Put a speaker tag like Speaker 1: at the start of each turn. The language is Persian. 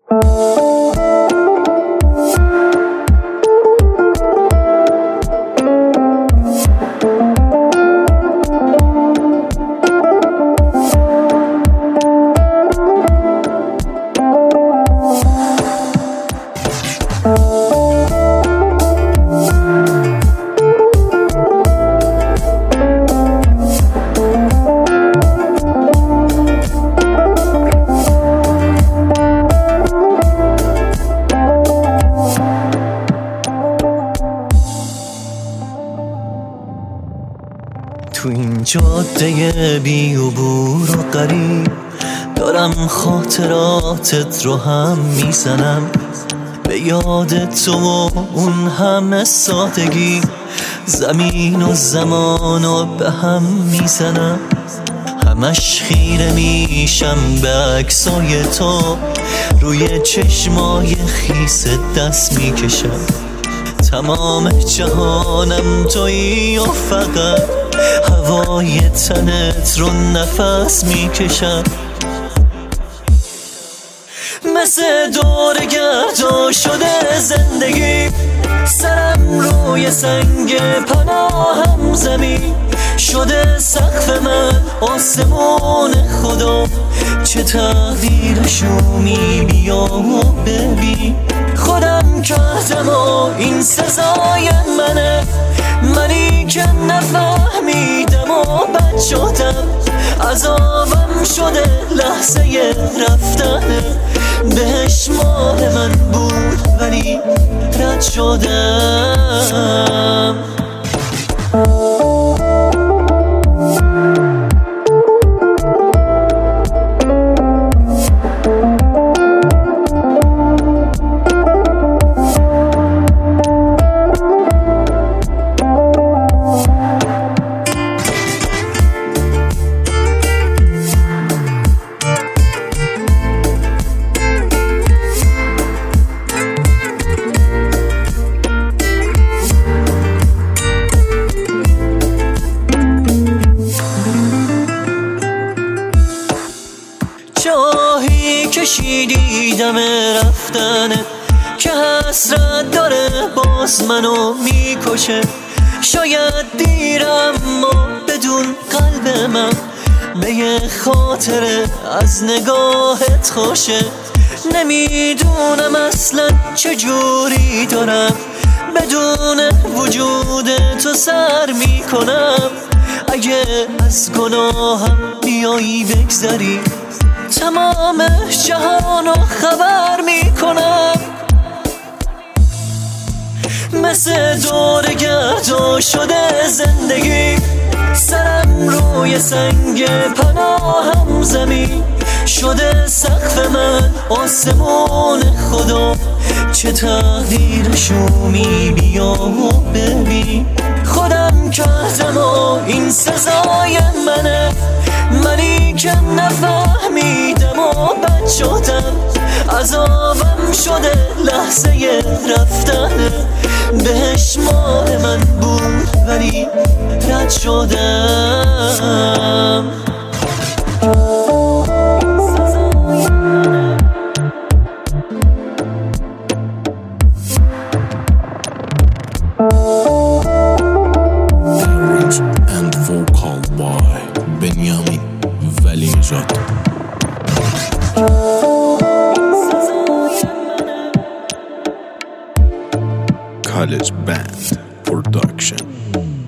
Speaker 1: تو این جاده بی عبور و غریب دارم خاطراتت رو هم میزنم، به یاد تو و اون همه سادگی زمین و زمان رو به هم میزنم. همش خیره میشم به عکسای تو، روی چشمای خیس دست میکشم. تمام جهانم تویی و فقط هوای تنت رو نفس میکشم. مثل دور گردون شده زندگی، سرم روی سنگ پناهم زمین شده. سقف من آسمون خدا، چه تقدیرشونی بیا و ببین. خودم کردم و این سزای منه، منی که نفهمیدم و بد شدم. عذابم شده لحظه رفتنه، بهش مال من بود ولی رد شدم. جاهی کشیدی دم رفتنه که حسرت داره باز منو میکشه. شاید دیرم ما بدون قلب من به یه خاطره از نگاهت خوشه. نمیدونم اصلا چجوری دارم بدون وجود تو سر میکنم. اگه از گناهم بیایی بگذری، تمام جهانو خبر میکنم. مثل دور گردون شده زندگی، سرم روی سنگ پناهم زمین شده. سقف من آسمون خدا، چه تقدیرشونی بیا و ببین. خودم کردم و این سزای منه، منی که نفهمیدم و بد شدم. عذابم شده لحظه رفتنه، بهش مال من بود ولی رد شدم.
Speaker 2: And vocal by Benjamin Velinejad. College Band Production.